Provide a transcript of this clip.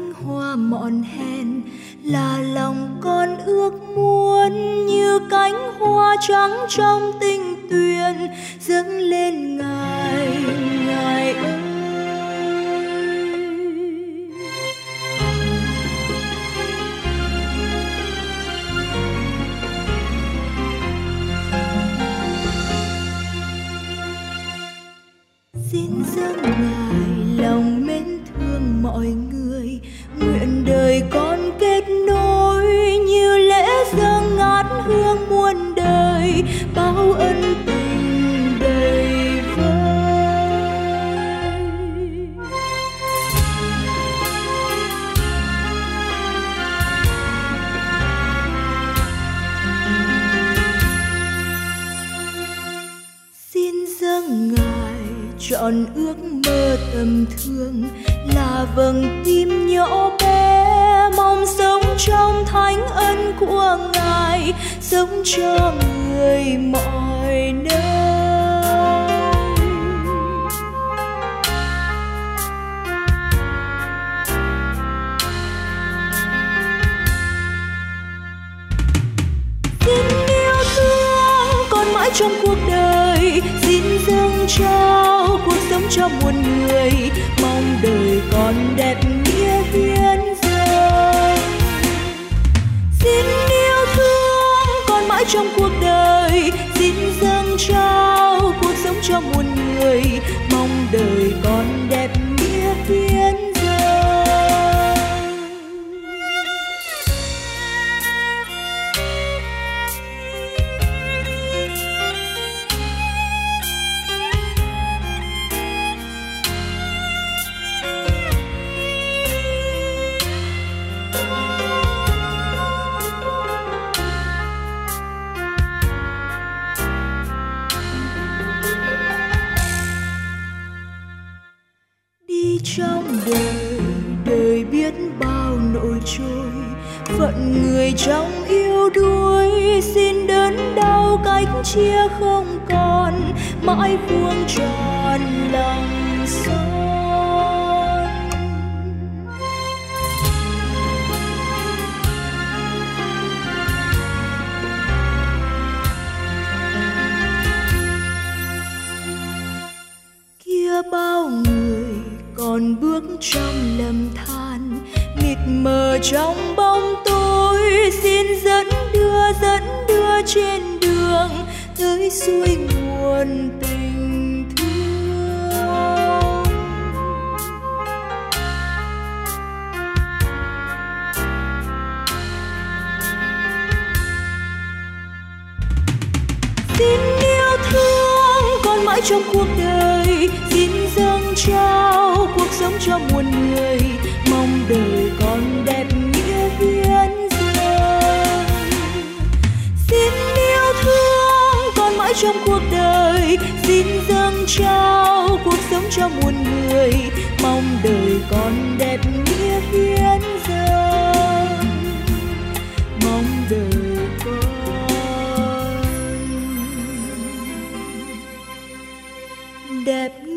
cánh hoa mọn hèn, là lòng con ước muốn như cánh hoa trắng trong tinh tuyền dâng lên ngài, ngài ơi. Xin dâng ngài lòng mến thương mọi người, nguyện đời con kết nối như lễ dâng ngát hương muôn đời, bao ân tình đầy vơi. Xin dâng ngài trọn ước mơ tầm thường, là vầng tim nhỏ bé mong sống trong thánh ân của ngài, sống cho người mọi nơi. Xin yêu thương con mãi trong cuộc đời, xin dâng trao cuộc sống cho muôn người, mong đời con đẹp nghĩa hiến dâng. Xin yêu thương con mãi trong cuộc đời, xin dâng trao cuộc sống cho muôn người, mong đời con đẹp nghĩa hiến dâng. Trong đời, đời biết bao nổi trôi, phận người trong yêu đuối, xin đớn đau cách chia không còn, mãi vuông tròn lòng son. Kia bao người còn bước trong lầm than, mịt mờ trong bóng tối, xin dẫn đưa trên đường tới suối nguồn tình thương. Xin yêu thương con mãi trong cuộc đời, xin dâng trao cuộc sống cho muôn người, mong đời con đẹp nghĩa hiến dâng. Xin yêu thương con mãi trong cuộc đời, xin dâng trao cuộc sống cho muôn người, mong đời con đẹp nghĩa hiến dâng, mong đời con đẹp